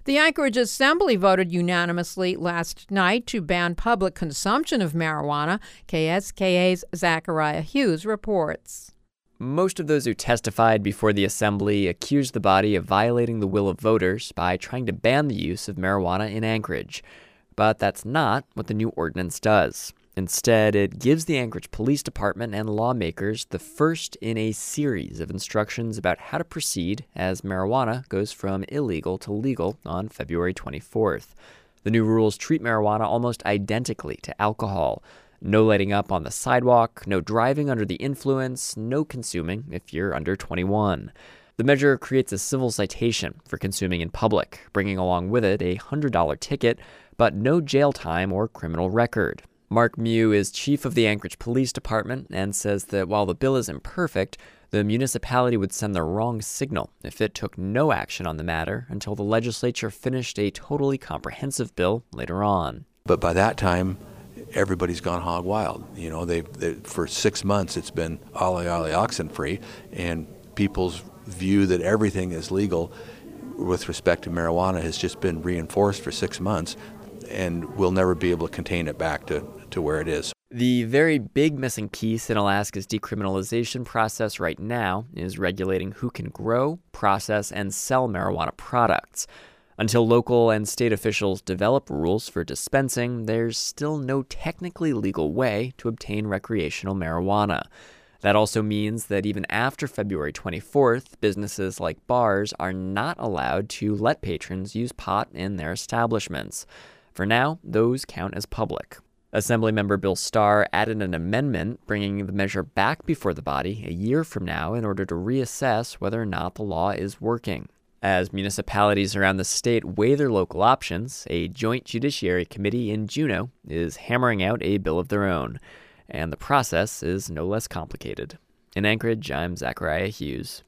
The Anchorage Assembly voted unanimously last night to ban public consumption of marijuana. KSKA's Zachariah Hughes reports. Most of those who testified before the Assembly accused the body of violating the will of voters by trying to ban the use of marijuana in Anchorage. But that's not what the new ordinance does. Instead, it gives the Anchorage Police Department and lawmakers the first in a series of instructions about how to proceed as marijuana goes from illegal to legal on February 24th. The new rules treat marijuana almost identically to alcohol. No lighting up on the sidewalk, no driving under the influence, no consuming if you're under 21. The measure creates a civil citation for consuming in public, bringing along with it a $100 ticket, but no jail time or criminal record. Mark Mew is chief of the Anchorage Police Department and says that while the bill is imperfect, the municipality would send the wrong signal if it took no action on the matter until the legislature finished a totally comprehensive bill later on. But by that time, everybody's gone hog wild. You know, they for 6 months it's been ollie oxen free, and people's view that everything is legal with respect to marijuana has just been reinforced for 6 months, and we'll never be able to contain it back to where it is. The very big missing piece in Alaska's decriminalization process right now is regulating who can grow, process, and sell marijuana products. Until local and state officials develop rules for dispensing, there's still no technically legal way to obtain recreational marijuana. That also means that even after February 24th, businesses like bars are not allowed to let patrons use pot in their establishments. For now, those count as public. Assemblymember Bill Starr added an amendment bringing the measure back before the body a year from now in order to reassess whether or not the law is working. As municipalities around the state weigh their local options, a joint judiciary committee in Juneau is hammering out a bill of their own, and the process is no less complicated. In Anchorage, I'm Zachariah Hughes.